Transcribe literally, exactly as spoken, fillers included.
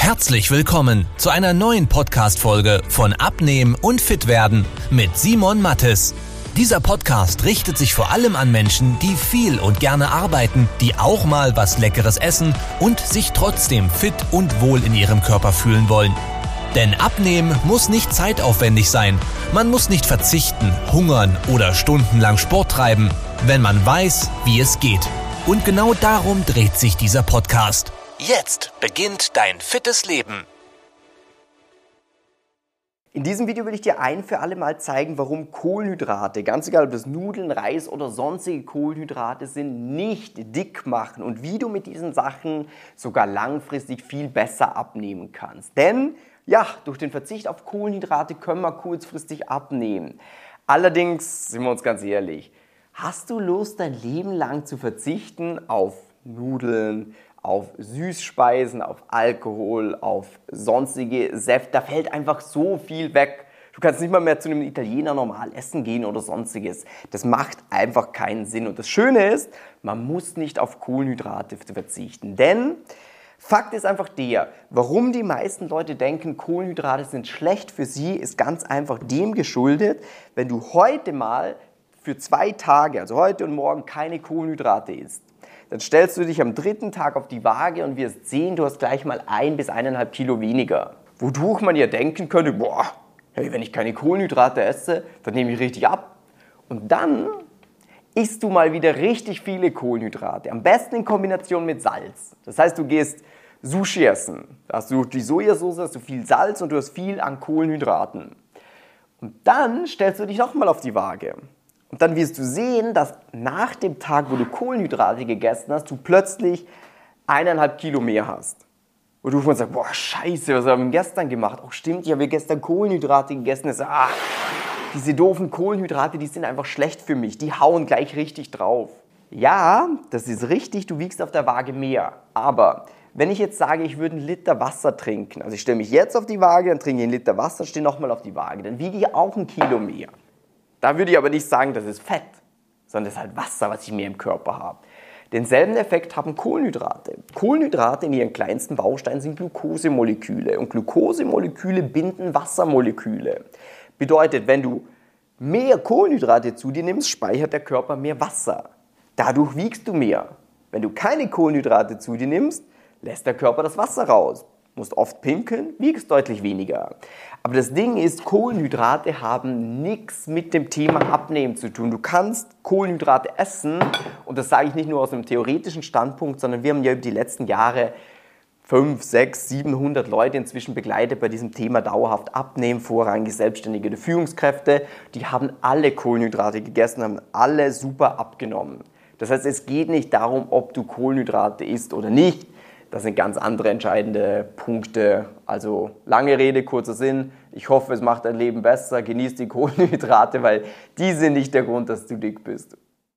Herzlich willkommen zu einer neuen Podcast-Folge von Abnehmen und Fitwerden mit Simon Mattes. Dieser Podcast richtet sich vor allem an Menschen, die viel und gerne arbeiten, die auch mal was Leckeres essen und sich trotzdem fit und wohl in ihrem Körper fühlen wollen. Denn Abnehmen muss nicht zeitaufwendig sein. Man muss nicht verzichten, hungern oder stundenlang Sport treiben, wenn man weiß, wie es geht. Und genau darum dreht sich dieser Podcast. Jetzt beginnt dein fittes Leben. In diesem Video will ich dir ein für alle Mal zeigen, warum Kohlenhydrate, ganz egal ob das Nudeln, Reis oder sonstige Kohlenhydrate sind, nicht dick machen und wie du mit diesen Sachen sogar langfristig viel besser abnehmen kannst. Denn ja, durch den Verzicht auf Kohlenhydrate können wir kurzfristig abnehmen. Allerdings, sind wir uns ganz ehrlich, hast du Lust, dein Leben lang zu verzichten auf Nudeln, auf Süßspeisen, auf Alkohol, auf sonstige Säfte? Da fällt einfach so viel weg. Du kannst nicht mal mehr zu einem Italiener normal essen gehen oder sonstiges. Das macht einfach keinen Sinn. Und das Schöne ist, man muss nicht auf Kohlenhydrate verzichten. Denn Fakt ist einfach der, warum die meisten Leute denken, Kohlenhydrate sind schlecht für sie, ist ganz einfach dem geschuldet, wenn du heute mal für zwei Tage, also heute und morgen, keine Kohlenhydrate isst. Dann stellst du dich am dritten Tag auf die Waage und wirst sehen, du hast gleich mal ein bis eineinhalb Kilo weniger. Wodurch man ja denken könnte, boah, hey, wenn ich keine Kohlenhydrate esse, dann nehme ich richtig ab. Und dann isst du mal wieder richtig viele Kohlenhydrate, am besten in Kombination mit Salz. Das heißt, du gehst Sushi essen, da hast du die Sojasauce, hast du viel Salz und du hast viel an Kohlenhydraten. Und dann stellst du dich nochmal auf die Waage. Und dann wirst du sehen, dass nach dem Tag, wo du Kohlenhydrate gegessen hast, du plötzlich eineinhalb Kilo mehr hast. Und du sagst, boah, scheiße, was haben wir gestern gemacht? Ach stimmt, ich habe gestern Kohlenhydrate gegessen. Das, ach, diese doofen Kohlenhydrate, die sind einfach schlecht für mich. Die hauen gleich richtig drauf. Ja, das ist richtig, du wiegst auf der Waage mehr. Aber wenn ich jetzt sage, ich würde einen Liter Wasser trinken, also ich stelle mich jetzt auf die Waage, dann trinke ich einen Liter Wasser, stehe nochmal auf die Waage, dann wiege ich auch ein Kilo mehr. Da würde ich aber nicht sagen, das ist Fett, sondern das ist halt Wasser, was ich mehr im Körper habe. Denselben Effekt haben Kohlenhydrate. Kohlenhydrate in ihren kleinsten Bausteinen sind Glukosemoleküle und Glukosemoleküle binden Wassermoleküle. Bedeutet, wenn du mehr Kohlenhydrate zu dir nimmst, speichert der Körper mehr Wasser. Dadurch wiegst du mehr. Wenn du keine Kohlenhydrate zu dir nimmst, lässt der Körper das Wasser raus. Du musst oft pinkeln, wiegst deutlich weniger. Aber das Ding ist, Kohlenhydrate haben nichts mit dem Thema Abnehmen zu tun. Du kannst Kohlenhydrate essen und das sage ich nicht nur aus einem theoretischen Standpunkt, sondern wir haben ja über die letzten Jahre fünf, sechs, siebenhundert Leute inzwischen begleitet bei diesem Thema dauerhaft Abnehmen, vorrangige selbstständige Führungskräfte. Die haben alle Kohlenhydrate gegessen, haben alle super abgenommen. Das heißt, es geht nicht darum, ob du Kohlenhydrate isst oder nicht. Das sind ganz andere entscheidende Punkte. Also lange Rede, kurzer Sinn. Ich hoffe, es macht dein Leben besser. Genieß die Kohlenhydrate, weil die sind nicht der Grund, dass du dick bist.